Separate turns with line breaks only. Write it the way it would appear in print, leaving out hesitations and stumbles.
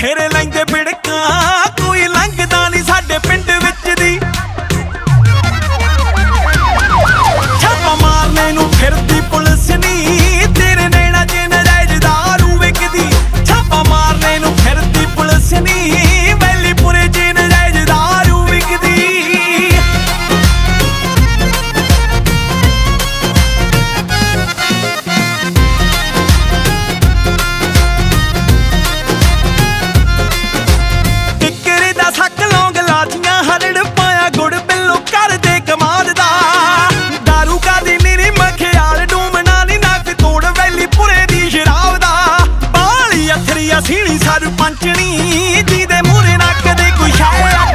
ਬਥੇਰੇ ਲੈਂਦੇ ਬਿੜਕਾਂ, ਕੋਈ ਲੰਘਦਾ ਨਹੀਂ ਸਾਡੇ ਪਿੰਡ ਵਿੱਚ ਦੀ। ਛਾਪਾ ਮਾਰਨੇ ਨੂੰ ਫਿਰਦੀ ਪੁਲਿਸ ਨੀ, ਤੇਰੇ ਨੈਣਾ ਚ ਨਜਾਇਜ਼ ਦਾਰੂ ਵਿਕਦੀ। ਛਾਪਾ ਮਾਰਨੇ ਨੂੰ ਫਿਰਦੀ ਪੁਲਿਸ ਨੀ, ਵੈਲੀਪੁਰੇ ਚ ਨਜਾਇਜ਼ ਦਾਰੂ ਵਿਕਦੀ। ਕਿੱਕਰੇ ਦਾ ਸੱਕ ਲੌਂਗ ਲਾਚੀਆਂ ਹਰੜ ਪਾਇਆ ਗੁੜ ਬਿੱਲੋ ਕਰਦੇ ਕਮਾਲ ਦਾ। ਦਾਰੂ ਕਾਦੀ ਨੀਰੀ ਮਖਿਆਲ ਡੂਮਣਾ ਨੀ ਨੱਕ ਤੋੜ ਵੈਲੀਪੁਰੇ ਦੀ ਸ਼ਰਾਬ ਦਾ। ਬਾਲੀ ਅਥਰੀ ਸੀਣੀ ਸਰਪੰਚਣੀ, ਜਿਹਦੇ ਮੂਹਰੇ ਨੱਕ ਦੇ ਕੋਈ ਸ਼ਾਇਰ